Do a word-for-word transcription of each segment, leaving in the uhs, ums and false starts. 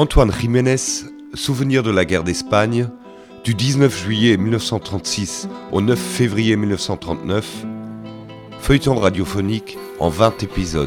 Antoine Jiménez, Souvenir de la guerre d'Espagne, du dix-neuf juillet mille neuf cent trente-six au neuf février mille neuf cent trente-neuf, feuilleton radiophonique en vingt épisodes.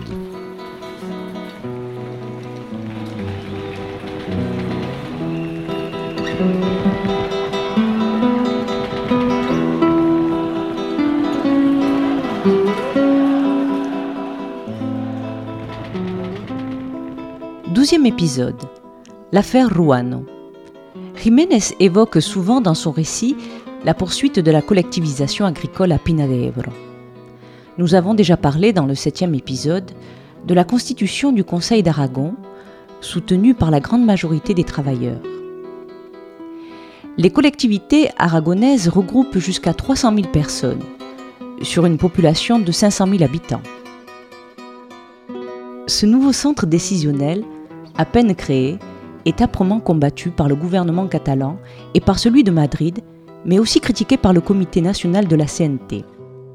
Douzième épisode. L'affaire Ruano. Jiménez évoque souvent dans son récit la poursuite de la collectivisation agricole à Pina de Ebro. Nous avons déjà parlé dans le septième épisode de la constitution du Conseil d'Aragon, soutenue par la grande majorité des travailleurs. Les collectivités aragonaises regroupent jusqu'à trois cent mille personnes, sur une population de cinq cent mille habitants. Ce nouveau centre décisionnel, à peine créé, est âprement combattu par le gouvernement catalan et par celui de Madrid, mais aussi critiqué par le Comité national de la C N T.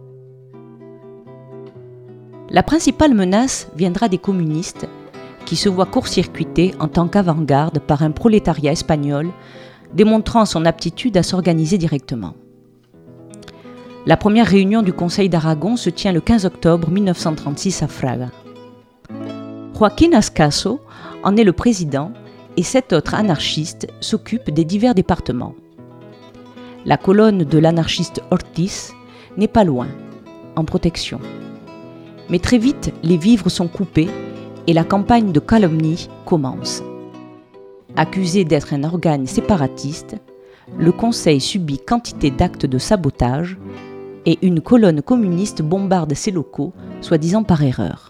La principale menace viendra des communistes, qui se voient court-circuités en tant qu'avant-garde par un prolétariat espagnol, démontrant son aptitude à s'organiser directement. La première réunion du Conseil d'Aragon se tient le quinze octobre mille neuf cent trente-six à Fraga. Joaquín Ascaso en est le président et sept autres anarchistes s'occupent des divers départements. La colonne de l'anarchiste Ortiz n'est pas loin, en protection. Mais très vite, les vivres sont coupés et la campagne de calomnie commence. Accusé d'être un organe séparatiste, le Conseil subit quantité d'actes de sabotage et une colonne communiste bombarde ses locaux, soi-disant par erreur.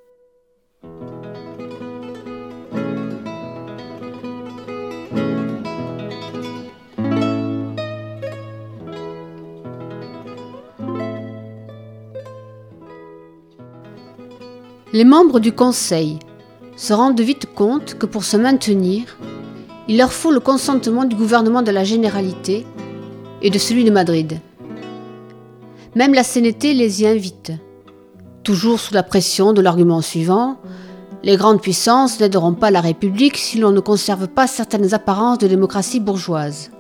Les membres du Conseil se rendent vite compte que pour se maintenir, il leur faut le consentement du gouvernement de la Généralité et de celui de Madrid. Même la C N T les y invite, toujours sous la pression de l'argument suivant: les grandes puissances n'aideront pas la République si l'on ne conserve pas certaines apparences de démocratie bourgeoise.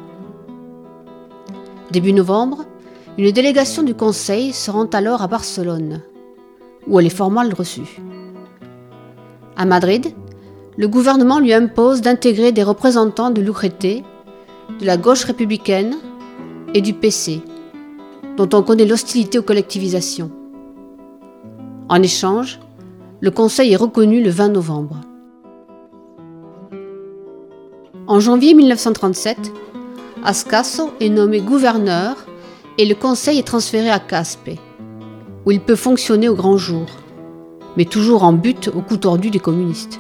Début novembre, une délégation du Conseil se rend alors à Barcelone, où elle est formellement reçue. À Madrid, le gouvernement lui impose d'intégrer des représentants de l'U G T, de la gauche républicaine et du P C, dont on connaît l'hostilité aux collectivisations. En échange, le Conseil est reconnu le vingt novembre. En janvier mille neuf cent trente-sept, Ascaso est nommé gouverneur et le Conseil est transféré à Caspe, où il peut fonctionner au grand jour, mais toujours en butte au coup tordu des communistes.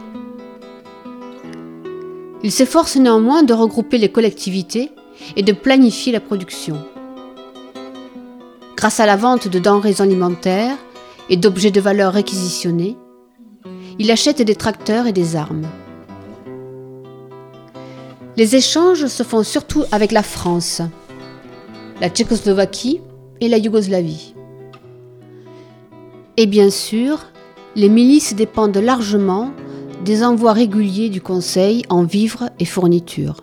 Il s'efforce néanmoins de regrouper les collectivités et de planifier la production. Grâce à la vente de denrées alimentaires et d'objets de valeur réquisitionnés, il achète des tracteurs et des armes. Les échanges se font surtout avec la France, la Tchécoslovaquie et la Yougoslavie. Et bien sûr, les milices dépendent largement des envois réguliers du Conseil en vivres et fournitures.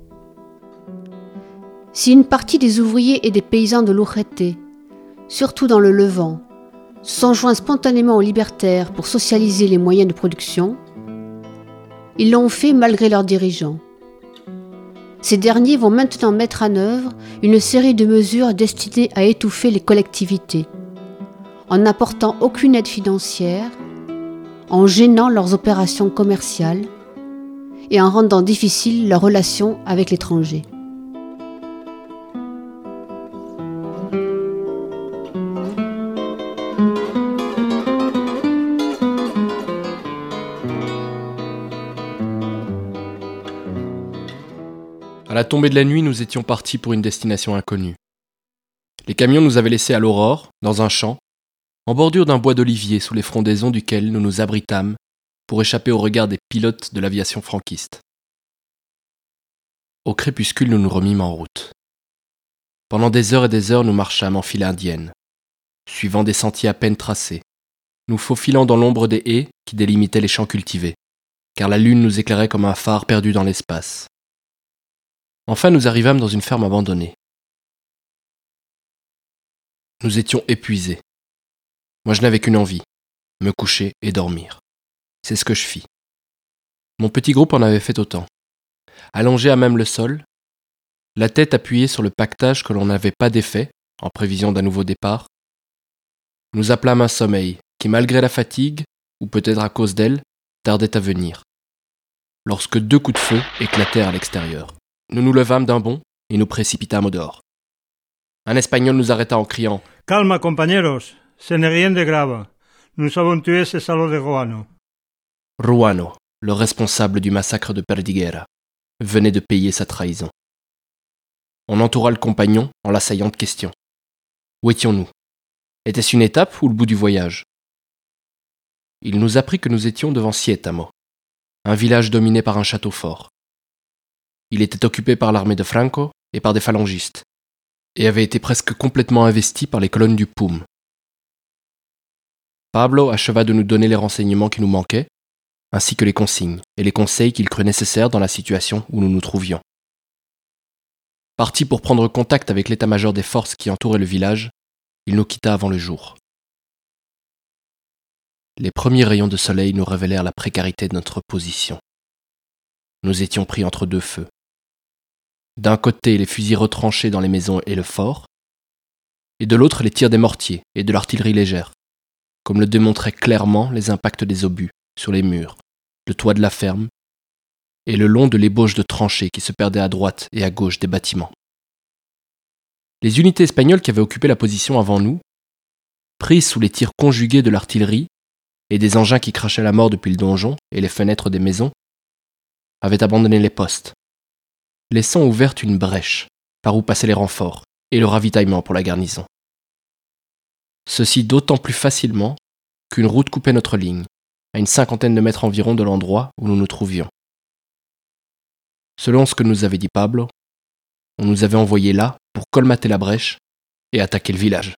Si une partie des ouvriers et des paysans de l'U G T, surtout dans le Levant, se sont joints spontanément aux libertaires pour socialiser les moyens de production, ils l'ont fait malgré leurs dirigeants. Ces derniers vont maintenant mettre en œuvre une série de mesures destinées à étouffer les collectivités, en n'apportant aucune aide financière, en gênant leurs opérations commerciales et en rendant difficiles leurs relations avec l'étranger. À la tombée de la nuit, nous étions partis pour une destination inconnue. Les camions nous avaient laissés à l'aurore, dans un champ, en bordure d'un bois d'olivier sous les frondaisons duquel nous nous abritâmes pour échapper au regard des pilotes de l'aviation franquiste. Au crépuscule, nous nous remîmes en route. Pendant des heures et des heures, nous marchâmes en file indienne, suivant des sentiers à peine tracés, nous faufilant dans l'ombre des haies qui délimitaient les champs cultivés. car la lune nous éclairait comme un phare perdu dans l'espace. Enfin, nous arrivâmes dans une ferme abandonnée. Nous étions épuisés. Moi, je n'avais qu'une envie, me coucher et dormir. C'est ce que je fis. Mon petit groupe en avait fait autant. Allongé à même le sol, la tête appuyée sur le paquetage que l'on n'avait pas défait, en prévision d'un nouveau départ, nous appelâmes un sommeil qui, malgré la fatigue, ou peut-être à cause d'elle, tardait à venir. Lorsque deux coups de feu éclatèrent à l'extérieur, nous nous levâmes d'un bond et nous précipitâmes au dehors. Un Espagnol nous arrêta en criant « Calma, compañeros, ce n'est rien de grave. Nous avons tué ces salauds de Ruano. » Ruano, le responsable du massacre de Perdiguera, venait de payer sa trahison. On entoura le compagnon en l'assaillant de questions. Où étions-nous ? Était-ce une étape ou le bout du voyage ? Il nous apprit que nous étions devant Siétamo, un village dominé par un château fort. Il était occupé par l'armée de Franco et par des phalangistes, et avait été presque complètement investi par les colonnes du P U M. Pablo acheva de nous donner les renseignements qui nous manquaient, ainsi que les consignes et les conseils qu'il crut nécessaires dans la situation où nous nous trouvions. Parti pour prendre contact avec l'état-major des forces qui entouraient le village, il nous quitta avant le jour. Les premiers rayons de soleil nous révélèrent la précarité de notre position. Nous étions pris entre deux feux. D'un côté, les fusils retranchés dans les maisons et le fort, et de l'autre, les tirs des mortiers et de l'artillerie légère, comme le démontraient clairement les impacts des obus sur les murs, le toit de la ferme, et le long de l'ébauche de tranchées qui se perdaient à droite et à gauche des bâtiments. Les unités espagnoles qui avaient occupé la position avant nous, prises sous les tirs conjugués de l'artillerie et des engins qui crachaient la mort depuis le donjon et les fenêtres des maisons, avaient abandonné les postes, laissant ouverte une brèche par où passaient les renforts et le ravitaillement pour la garnison. Ceci d'autant plus facilement qu'une route coupait notre ligne, à une cinquantaine de mètres environ de l'endroit où nous nous trouvions. Selon ce que nous avait dit Pablo, on nous avait envoyés là pour colmater la brèche et attaquer le village.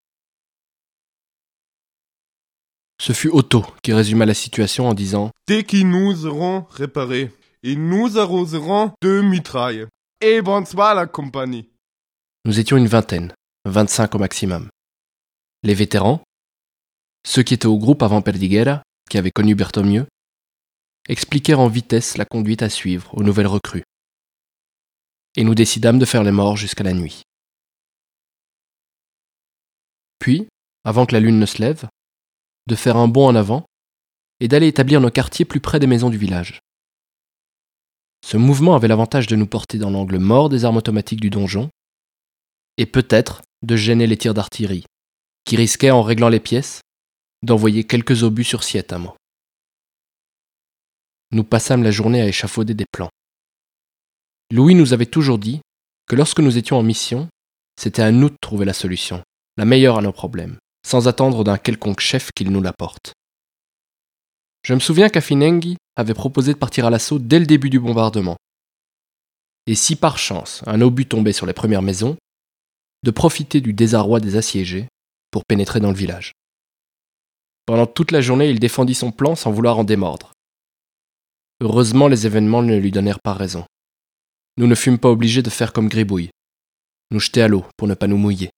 Ce fut Otto qui résuma la situation en disant « Dès qu'ils nous auront réparés, ils nous arroseront de mitraille. Et bonsoir la compagnie. » Nous étions une vingtaine, vingt-cinq au maximum. Les vétérans, ceux qui étaient au groupe avant Perdiguera, qui avaient connu Berthomieux, expliquèrent en vitesse la conduite à suivre aux nouvelles recrues. Et nous décidâmes de faire les morts jusqu'à la nuit. Puis, avant que la lune ne se lève, de faire un bond en avant et d'aller établir nos quartiers plus près des maisons du village. Ce mouvement avait l'avantage de nous porter dans l'angle mort des armes automatiques du donjon et peut-être de gêner les tirs d'artillerie, qui risquaient, en réglant les pièces, d'envoyer quelques obus sur Siétamo. Nous passâmes la journée à échafauder des plans. Louis nous avait toujours dit que lorsque nous étions en mission, c'était à nous de trouver la solution, la meilleure à nos problèmes, sans attendre d'un quelconque chef qu'il nous l'apporte. Je me souviens qu'Afinenghi avait proposé de partir à l'assaut dès le début du bombardement. Et si par chance un obus tombait sur les premières maisons, de profiter du désarroi des assiégés pour pénétrer dans le village. Pendant toute la journée, il défendit son plan sans vouloir en démordre. Heureusement, les événements ne lui donnèrent pas raison. Nous ne fûmes pas obligés de faire comme Gribouille, nous jeter à l'eau pour ne pas nous mouiller.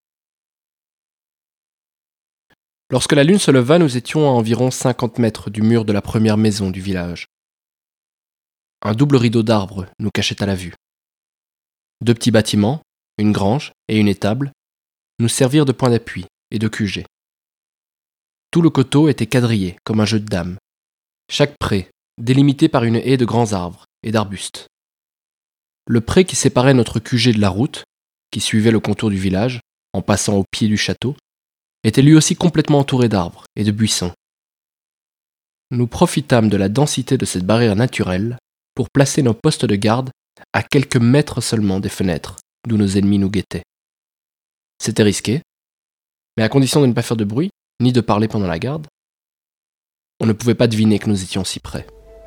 Lorsque la lune se leva, nous étions à environ cinquante mètres du mur de la première maison du village. Un double rideau d'arbres nous cachait à la vue. Deux petits bâtiments, une grange et une étable, nous servirent de point d'appui et de Q G. Tout le coteau était quadrillé comme un jeu de dames, chaque pré délimité par une haie de grands arbres et d'arbustes. Le pré qui séparait notre Q G de la route, qui suivait le contour du village, en passant au pied du château, était lui aussi complètement entouré d'arbres et de buissons. Nous profitâmes de la densité de cette barrière naturelle pour placer nos postes de garde à quelques mètres seulement des fenêtres d'où nos ennemis nous guettaient. C'était risqué, mais à condition de ne pas faire de bruit, ni de parler pendant la garde, on ne pouvait pas deviner que nous étions si près.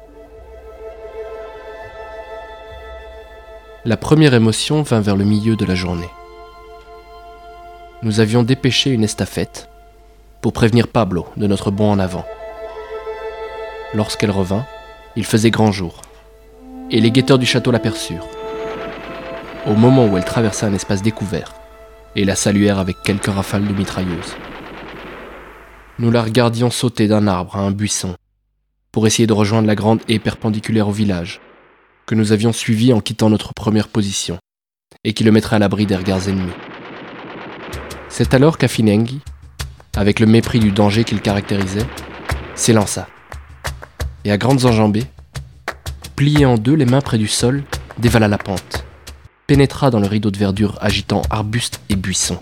La première émotion vint vers le milieu de la journée. Nous avions dépêché une estafette pour prévenir Pablo de notre bond en avant. Lorsqu'elle revint, Il faisait grand jour, et les guetteurs du château l'aperçurent. Au moment où elle traversait un espace découvert, et la saluèrent avec quelques rafales de mitrailleuses. Nous la regardions sauter d'un arbre à un buisson, pour essayer de rejoindre la grande haie perpendiculaire au village, que nous avions suivi en quittant notre première position, et qui le mettrait à l'abri des regards ennemis. C'est alors qu'Afinengi, avec le mépris du danger qu'il caractérisait, s'élança, et à grandes enjambées, plié en deux les mains près du sol, dévala la pente, pénétra dans le rideau de verdure agitant arbustes et buissons.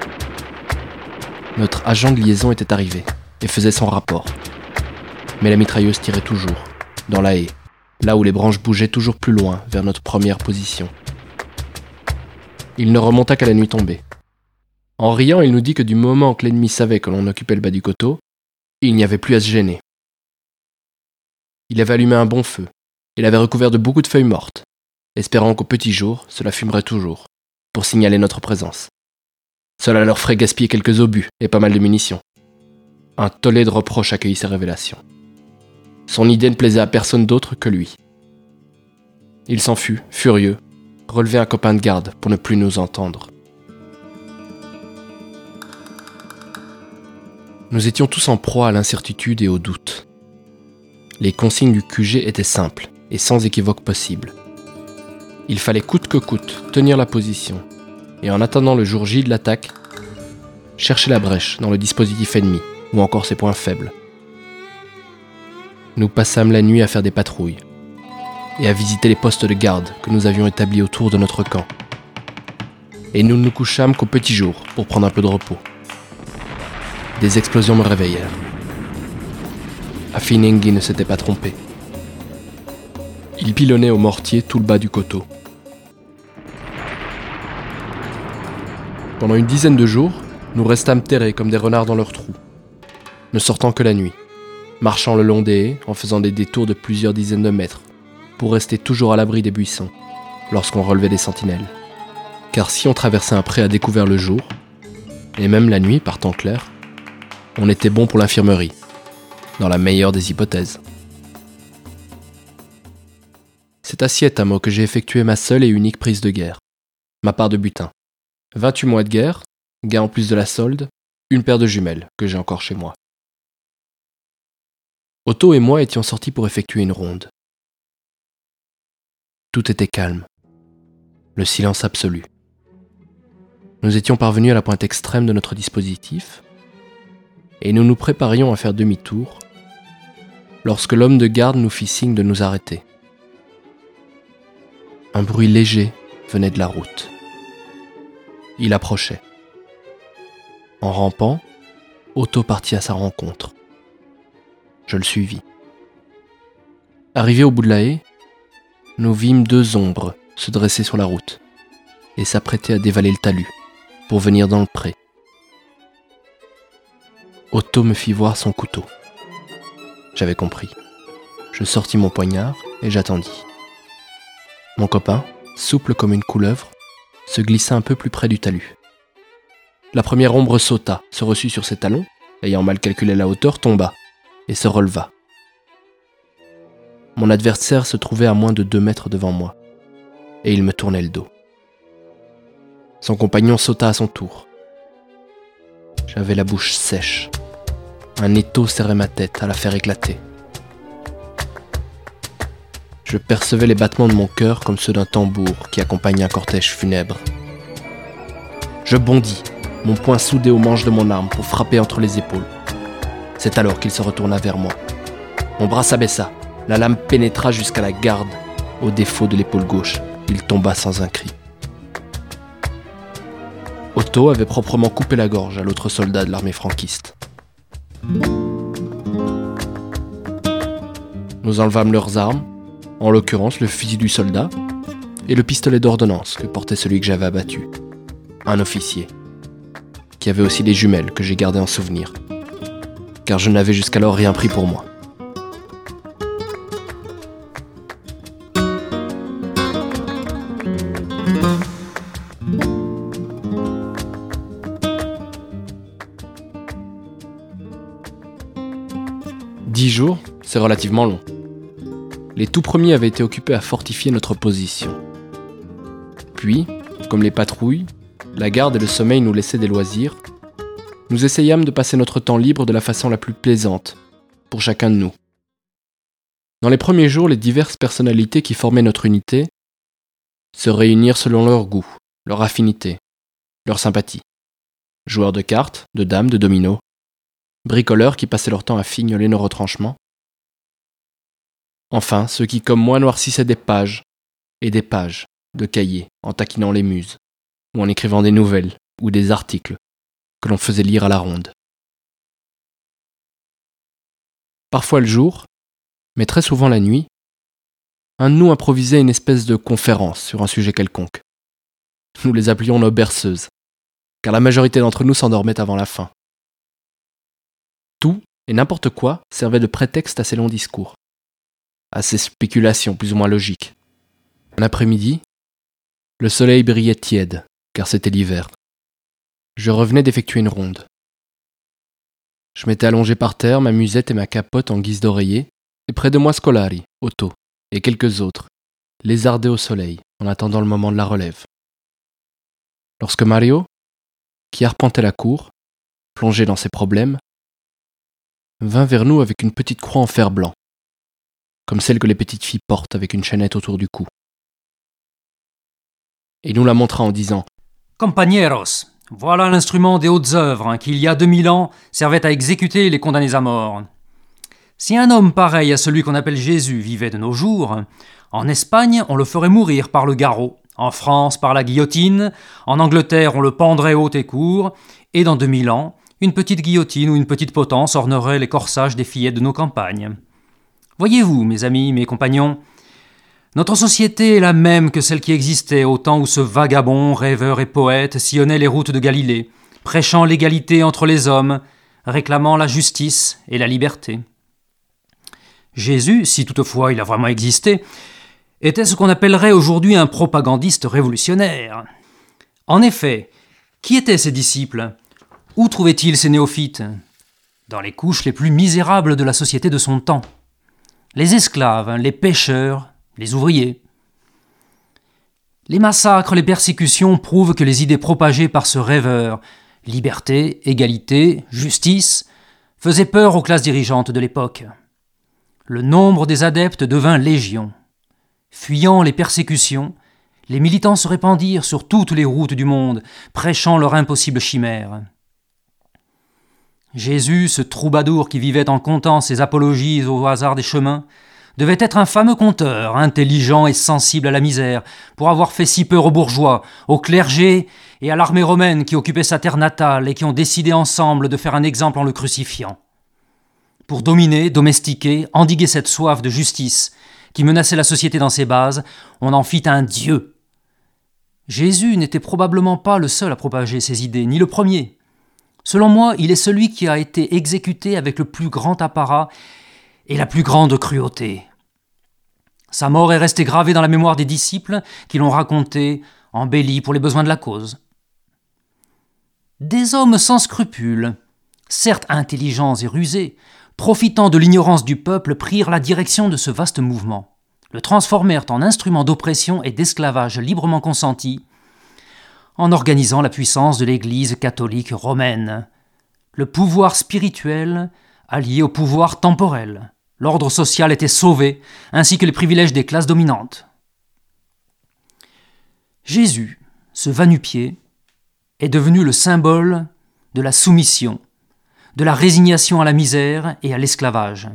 Notre agent de liaison était arrivé, et faisait son rapport. Mais la mitrailleuse tirait toujours, dans la haie, là où les branches bougeaient toujours plus loin vers notre première position. Il ne remonta qu'à la nuit tombée. En riant, il nous dit que du moment que l'ennemi savait que l'on occupait le bas du coteau, il n'y avait plus à se gêner. Il avait allumé un bon feu, et l'avait recouvert de beaucoup de feuilles mortes, espérant qu'au petit jour, cela fumerait toujours, pour signaler notre présence. Cela leur ferait gaspiller quelques obus et pas mal de munitions. Un tollé de reproches accueillit ces révélations. Son idée ne plaisait à personne d'autre que lui. Il s'en fut, furieux, relever un copain de garde pour ne plus nous entendre. Nous étions tous en proie à l'incertitude et au doute. Les consignes du Q G étaient simples et sans équivoque possible. Il fallait coûte que coûte tenir la position et en attendant le jour J de l'attaque, chercher la brèche dans le dispositif ennemi ou encore ses points faibles. Nous passâmes la nuit à faire des patrouilles et à visiter les postes de garde que nous avions établis autour de notre camp. Et nous ne nous couchâmes qu'au petit jour pour prendre un peu de repos. Des explosions me réveillèrent. Afinengi ne s'était pas trompé. Il pilonnait au mortier tout le bas du coteau. Pendant une dizaine de jours, nous restâmes terrés comme des renards dans leurs trous, ne sortant que la nuit, marchant le long des haies en faisant des détours de plusieurs dizaines de mètres, pour rester toujours à l'abri des buissons, lorsqu'on relevait des sentinelles. Car si on traversait un pré à découvert le jour, et même la nuit par temps clair, on était bon pour l'infirmerie, dans la meilleure des hypothèses. C'est à Sietamo que j'ai effectué ma seule et unique prise de guerre, ma part de butin. vingt-huit mois de guerre, gain en plus de la solde, une paire de jumelles que j'ai encore chez moi. Otto et moi étions sortis pour effectuer une ronde. Tout était calme, le silence absolu. Nous étions parvenus à la pointe extrême de notre dispositif, et nous nous préparions à faire demi-tour, lorsque l'homme de garde nous fit signe de nous arrêter. Un bruit léger venait de la route. Il approchait. En rampant, Otto partit à sa rencontre. Je le suivis. Arrivé au bout de la haie, nous vîmes deux ombres se dresser sur la route et s'apprêter à dévaler le talus pour venir dans le pré. Otto me fit voir son couteau. J'avais compris. Je sortis mon poignard et j'attendis. Mon copain, souple comme une couleuvre, se glissa un peu plus près du talus. La première ombre sauta, se reçut sur ses talons, ayant mal calculé la hauteur, tomba, et se releva. Mon adversaire se trouvait à moins de deux mètres devant moi, et il me tournait le dos. Son compagnon sauta à son tour. J'avais la bouche sèche. Un étau serrait ma tête à la faire éclater. Je percevais les battements de mon cœur comme ceux d'un tambour qui accompagne un cortège funèbre. Je bondis, mon poing soudé au manche de mon arme pour frapper entre les épaules. C'est alors qu'il se retourna vers moi. Mon bras s'abaissa, la lame pénétra jusqu'à la garde. Au défaut de l'épaule gauche, il tomba sans un cri. Otto avait proprement coupé la gorge à l'autre soldat de l'armée franquiste. Nous enlevâmes leurs armes, en l'occurrence le fusil du soldat et le pistolet d'ordonnance que portait celui que j'avais abattu, un officier, qui avait aussi les jumelles que j'ai gardées en souvenir, car je n'avais jusqu'alors rien pris pour moi. Dix jours, c'est relativement long. les tout premiers avaient été occupés à fortifier notre position. Puis, comme les patrouilles, la garde et le sommeil nous laissaient des loisirs, nous essayâmes de passer notre temps libre de la façon la plus plaisante, pour chacun de nous. Dans les premiers jours, les diverses personnalités qui formaient notre unité se réunirent selon leur goût, leur affinité, leur sympathie. Joueurs de cartes, de dames, de dominos, bricoleurs qui passaient leur temps à fignoler nos retranchements. Enfin, ceux qui, comme moi, noircissaient des pages et des pages de cahiers en taquinant les muses, ou en écrivant des nouvelles ou des articles que l'on faisait lire à la ronde. Parfois le jour, mais très souvent la nuit, un de nous improvisait une espèce de conférence sur un sujet quelconque. Nous les appelions nos berceuses, car la majorité d'entre nous s'endormait avant la fin. Tout et n'importe quoi servait de prétexte à ces longs discours, à ces spéculations plus ou moins logiques. Un après-midi, le soleil brillait tiède, car c'était l'hiver. Je revenais d'effectuer une ronde. Je m'étais allongé par terre, ma musette et ma capote en guise d'oreiller, et près de moi Scolari, Otto, et quelques autres, lézardés au soleil, en attendant le moment de la relève. Lorsque Mario, qui arpentait la cour, plongé dans ses problèmes, vint vers nous avec une petite croix en fer blanc, comme celle que les petites filles portent avec une chaînette autour du cou. Et nous la montra en disant « Compañeros, voilà l'instrument des hautes œuvres hein, qui, il y a deux mille ans, servait à exécuter les condamnés à mort. Si un homme pareil à celui qu'on appelle Jésus vivait de nos jours, en Espagne, on le ferait mourir par le garrot, en France par la guillotine, en Angleterre, on le pendrait haut et court, et dans deux mille ans, une petite guillotine ou une petite potence ornerait les corsages des fillettes de nos campagnes. Voyez-vous, mes amis, mes compagnons, notre société est la même que celle qui existait au temps où ce vagabond, rêveur et poète sillonnait les routes de Galilée, prêchant l'égalité entre les hommes, réclamant la justice et la liberté. Jésus, si toutefois il a vraiment existé, était ce qu'on appellerait aujourd'hui un propagandiste révolutionnaire. En effet, qui étaient ses disciples ? Où trouvaient-ils ces néophytes ? Dans les couches les plus misérables de la société de son temps. Les esclaves, les pêcheurs, les ouvriers. Les massacres, les persécutions prouvent que les idées propagées par ce rêveur, liberté, égalité, justice, faisaient peur aux classes dirigeantes de l'époque. Le nombre des adeptes devint légion. Fuyant les persécutions, les militants se répandirent sur toutes les routes du monde, prêchant leur impossible chimère. Jésus, ce troubadour qui vivait en contant ses apologies au hasard des chemins, devait être un fameux conteur, intelligent et sensible à la misère, pour avoir fait si peur aux bourgeois, au clergé et à l'armée romaine qui occupait sa terre natale et qui ont décidé ensemble de faire un exemple en le crucifiant. Pour dominer, domestiquer, endiguer cette soif de justice qui menaçait la société dans ses bases, on en fit un dieu. Jésus n'était probablement pas le seul à propager ces idées, ni le premier. Selon moi, il est celui qui a été exécuté avec le plus grand apparat et la plus grande cruauté. Sa mort est restée gravée dans la mémoire des disciples qui l'ont racontée, embellie pour les besoins de la cause. Des hommes sans scrupules, certes intelligents et rusés, profitant de l'ignorance du peuple, prirent la direction de ce vaste mouvement, le transformèrent en instrument d'oppression et d'esclavage librement consenti, en organisant la puissance de l'Église catholique romaine, le pouvoir spirituel allié au pouvoir temporel. L'ordre social était sauvé, ainsi que les privilèges des classes dominantes. Jésus, ce va-nu-pied, est devenu le symbole de la soumission, de la résignation à la misère et à l'esclavage.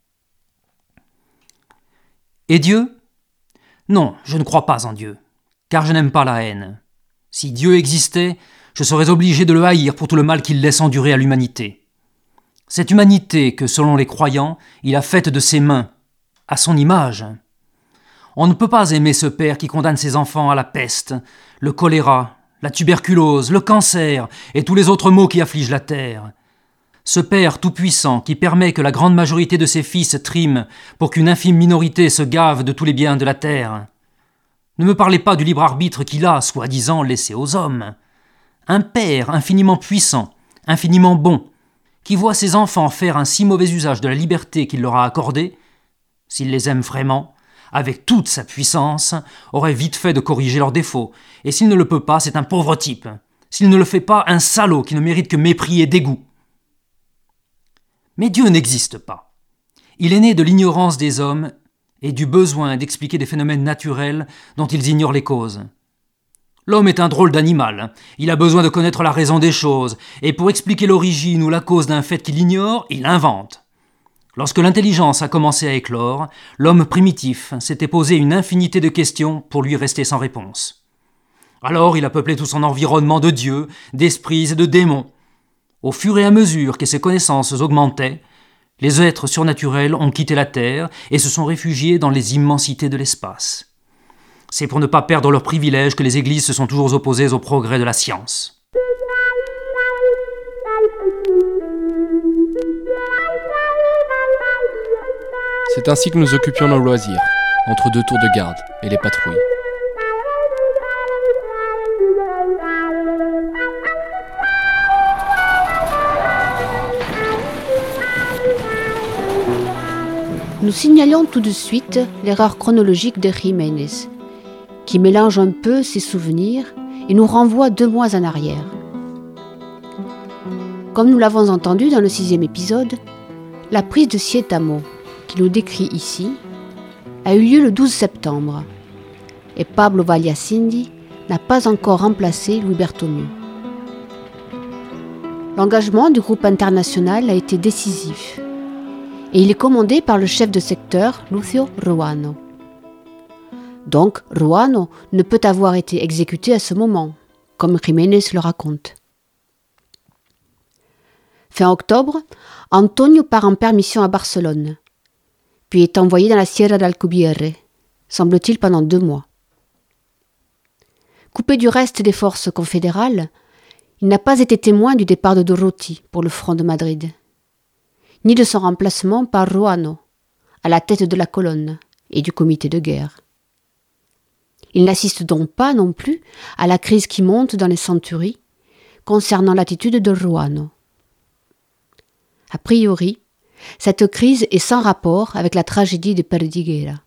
Et Dieu ? Non, je ne crois pas en Dieu, car je n'aime pas la haine. Si Dieu existait, je serais obligé de le haïr pour tout le mal qu'il laisse endurer à l'humanité. Cette humanité que, selon les croyants, il a faite de ses mains, à son image. On ne peut pas aimer ce père qui condamne ses enfants à la peste, le choléra, la tuberculose, le cancer et tous les autres maux qui affligent la terre. Ce père tout-puissant qui permet que la grande majorité de ses fils triment pour qu'une infime minorité se gave de tous les biens de la terre. Ne me parlez pas du libre arbitre qu'il a, soi-disant, laissé aux hommes. Un père infiniment puissant, infiniment bon, qui voit ses enfants faire un si mauvais usage de la liberté qu'il leur a accordée, s'il les aime vraiment, avec toute sa puissance, aurait vite fait de corriger leurs défauts. Et s'il ne le peut pas, c'est un pauvre type. S'il ne le fait pas, un salaud qui ne mérite que mépris et dégoût. Mais Dieu n'existe pas. Il est né de l'ignorance des hommes et du besoin d'expliquer des phénomènes naturels dont ils ignorent les causes. L'homme est un drôle d'animal. Il a besoin de connaître la raison des choses, et pour expliquer l'origine ou la cause d'un fait qu'il ignore, il invente. Lorsque l'intelligence a commencé à éclore, l'homme primitif s'était posé une infinité de questions pour lui rester sans réponse. Alors il a peuplé tout son environnement de dieux, d'esprits et de démons. Au fur et à mesure que ses connaissances augmentaient, les êtres surnaturels ont quitté la Terre et se sont réfugiés dans les immensités de l'espace. C'est pour ne pas perdre leurs privilèges que les églises se sont toujours opposées au progrès de la science. C'est ainsi que nous occupions nos loisirs, entre deux tours de garde et les patrouilles. Nous signalons tout de suite l'erreur chronologique de Jiménez, qui mélange un peu ses souvenirs et nous renvoie deux mois en arrière. Comme nous l'avons entendu dans le sixième épisode, la prise de Sietamo, qu'il nous décrit ici, a eu lieu le douze septembre, et Pablo Valliasindi n'a pas encore remplacé Louis Berthomieu. L'engagement du groupe international a été décisif, et il est commandé par le chef de secteur Lucio Ruano. Donc, Ruano ne peut avoir été exécuté à ce moment, comme Jiménez le raconte. Fin octobre, Antonio part en permission à Barcelone, puis est envoyé dans la Sierra d'Alcubierre, semble-t-il pendant deux mois. Coupé du reste des forces confédérales, il n'a pas été témoin du départ de Durruti pour le front de Madrid, ni de son remplacement par Ruano, à la tête de la colonne et du comité de guerre. Il n'assiste donc pas non plus à la crise qui monte dans les centuries concernant l'attitude de Ruano. A priori, cette crise est sans rapport avec la tragédie de Perdiguera.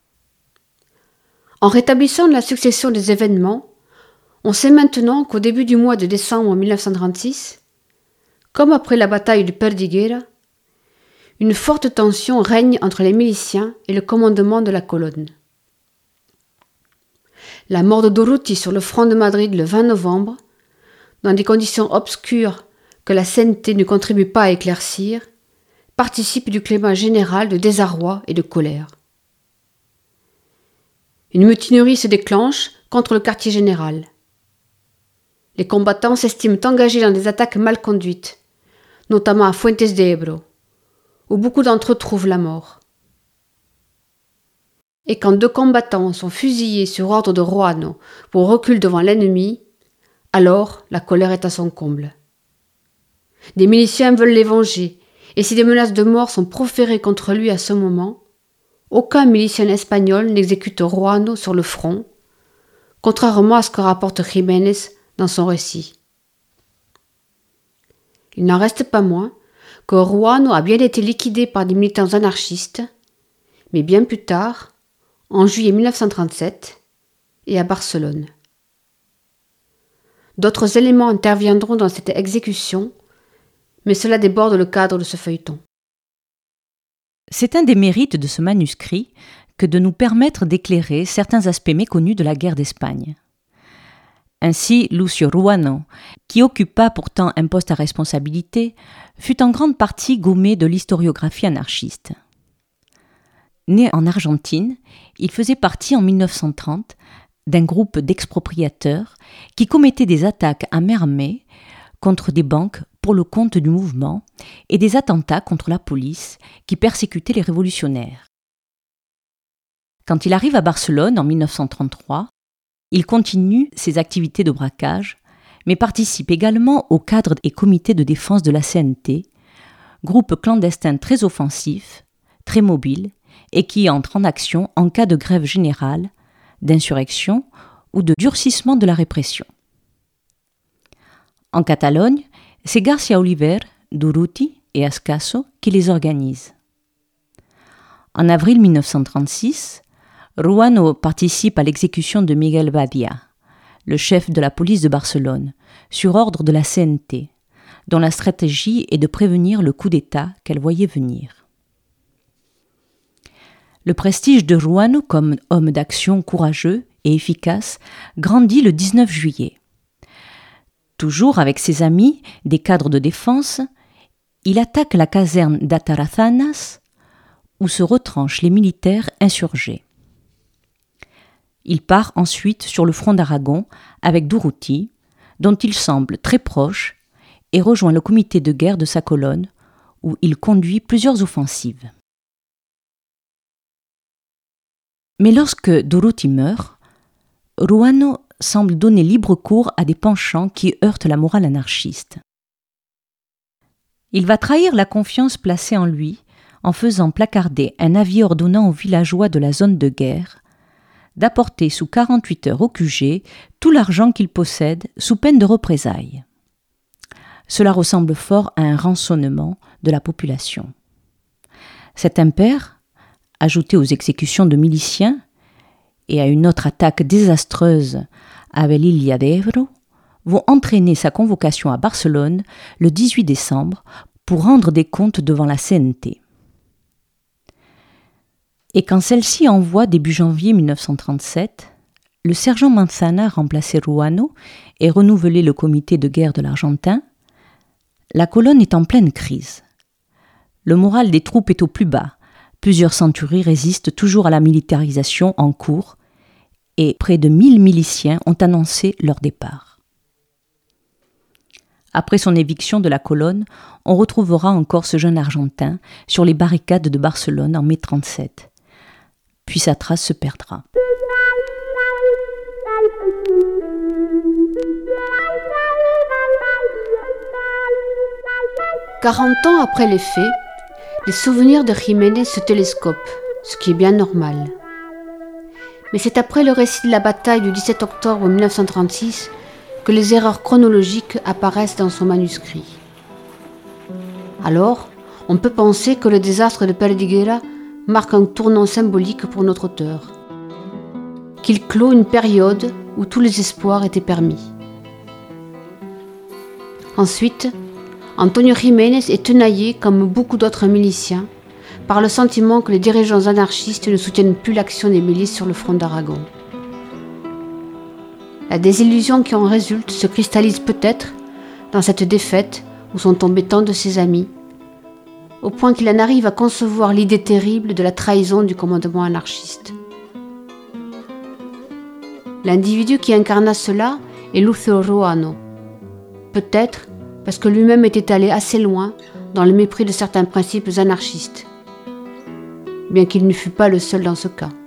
En rétablissant la succession des événements, on sait maintenant qu'au début du mois de décembre mille neuf cent trente-six, comme après la bataille de Perdiguera, une forte tension règne entre les miliciens et le commandement de la colonne. La mort de Durruti sur le front de Madrid le vingt novembre, dans des conditions obscures que la C N T ne contribue pas à éclaircir, participe du climat général de désarroi et de colère. Une mutinerie se déclenche contre le quartier général. Les combattants s'estiment engagés dans des attaques mal conduites, notamment à Fuentes de Ebro, où beaucoup d'entre eux trouvent la mort. Et quand deux combattants sont fusillés sur ordre de Ruano pour recul devant l'ennemi, alors la colère est à son comble. Des miliciens veulent les venger, et si des menaces de mort sont proférées contre lui à ce moment, aucun milicien espagnol n'exécute Ruano sur le front, contrairement à ce que rapporte Jiménez dans son récit. Il n'en reste pas moins que Ruano a bien été liquidé par des militants anarchistes, mais bien plus tard, en juillet mille neuf cent trente-sept, et à Barcelone. D'autres éléments interviendront dans cette exécution, mais cela déborde le cadre de ce feuilleton. C'est un des mérites de ce manuscrit que de nous permettre d'éclairer certains aspects méconnus de la guerre d'Espagne. Ainsi, Lucio Ruano, qui occupa pourtant un poste à responsabilité, fut en grande partie gommé de l'historiographie anarchiste. Né en Argentine, il faisait partie en mille neuf cent trente d'un groupe d'expropriateurs qui commettaient des attaques à main armée contre des banques pour le compte du mouvement et des attentats contre la police qui persécutaient les révolutionnaires. Quand il arrive à Barcelone en mille neuf cent trente-trois, il continue ses activités de braquage, mais participe également au cadre et comité de défense de la C N T, groupe clandestin très offensif, très mobile, et qui entre en action en cas de grève générale, d'insurrection ou de durcissement de la répression. En Catalogne, c'est García Oliver, Durruti et Ascaso qui les organisent. En avril mille neuf cent trente-six, Ruano participe à l'exécution de Miguel Badia, le chef de la police de Barcelone, sur ordre de la C N T, dont la stratégie est de prévenir le coup d'État qu'elle voyait venir. Le prestige de Ruano comme homme d'action courageux et efficace grandit le dix-neuf juillet. Toujours avec ses amis, des cadres de défense, il attaque la caserne d'Atarazanas, où se retranchent les militaires insurgés. Il part ensuite sur le front d'Aragon avec Durruti, dont il semble très proche, et rejoint le comité de guerre de sa colonne, où il conduit plusieurs offensives. Mais lorsque Durruti meurt, Ruano semble donner libre cours à des penchants qui heurtent la morale anarchiste. Il va trahir la confiance placée en lui en faisant placarder un avis ordonnant aux villageois de la zone de guerre d'apporter sous quarante-huit heures au Q G tout l'argent qu'ils possèdent sous peine de représailles. Cela ressemble fort à un rançonnement de la population. Cet impair, ajouté aux exécutions de miliciens et à une autre attaque désastreuse à Velilla de Ebro, vont entraîner sa convocation à Barcelone le dix-huit décembre pour rendre des comptes devant la C N T. Et quand celle-ci envoie début janvier mille neuf cent trente-sept, le sergent Manzana remplacer Ruano et renouveler le comité de guerre de l'Argentin, la colonne est en pleine crise. Le moral des troupes est au plus bas. Plusieurs centuries résistent toujours à la militarisation en cours et près de mille miliciens ont annoncé leur départ. Après son éviction de la colonne, on retrouvera encore ce jeune Argentin sur les barricades de Barcelone en mai trente-sept. Puis sa trace se perdra. Quarante ans après les faits, les souvenirs de Jiménez se télescopent, ce qui est bien normal. Mais c'est après le récit de la bataille du dix-sept octobre mille neuf cent trente-six que les erreurs chronologiques apparaissent dans son manuscrit. Alors, on peut penser que le désastre de Perdiguera marque un tournant symbolique pour notre auteur, qu'il clôt une période où tous les espoirs étaient permis. Ensuite, Antonio Jiménez est tenaillé, comme beaucoup d'autres miliciens, par le sentiment que les dirigeants anarchistes ne soutiennent plus l'action des milices sur le front d'Aragon. La désillusion qui en résulte se cristallise peut-être dans cette défaite où sont tombés tant de ses amis, au point qu'il en arrive à concevoir l'idée terrible de la trahison du commandement anarchiste. L'individu qui incarna cela est Lucio Ruano, peut-être parce que lui-même était allé assez loin dans le mépris de certains principes anarchistes, bien qu'il ne fût pas le seul dans ce cas.